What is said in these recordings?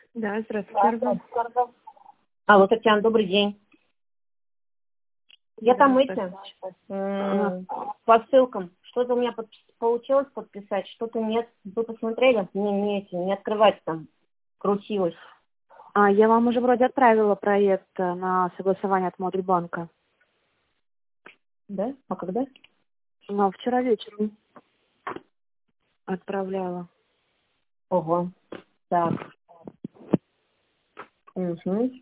Да, здравствуйте. Алло, Татьяна, добрый день. Я там Ага. по ссылкам. Что-то у меня получилось подписать, что-то нет. Вы посмотрели? Не открывать там. Крутилось. Я вам уже вроде отправила проект на согласование от Модульбанка. Да? А когда? Вчера вечером отправляла. Ого. Так. Угу.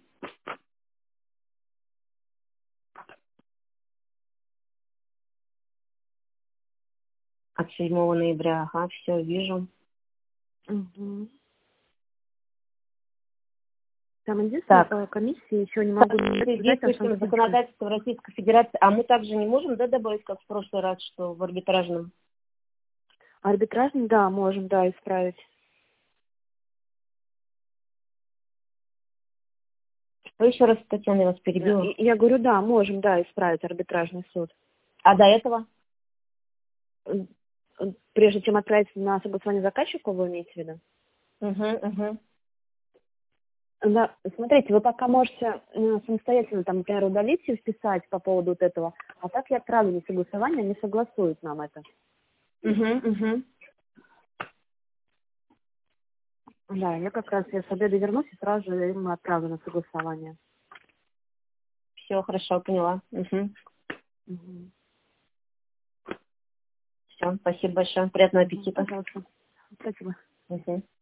От 7 ноября. Ага, все, вижу. Угу. Там единственное, Так. по комиссии еще не могу сказать, а Действующим законодательством Российской Федерации. А мы также не можем, да, добавить, как в прошлый раз, что в арбитражном? арбитражный, да, можем, да, исправить. Что еще раз, Татьяна, я вас перебила? Я говорю, да, можем, да, исправить арбитражный суд. А до этого? Прежде чем отправить на согласование заказчику, вы имеете в виду? Угу. Да, смотрите, вы пока можете самостоятельно, там, например, удалить и вписать по поводу вот этого, а так я отправлю на согласование, они согласуют нам это. Угу. Да, я как раз я с обеда вернусь и сразу же им отправлю на согласование. Все, хорошо, поняла. Угу. Угу. Все, спасибо большое. Приятного аппетита. Пожалуйста. Спасибо. Угу.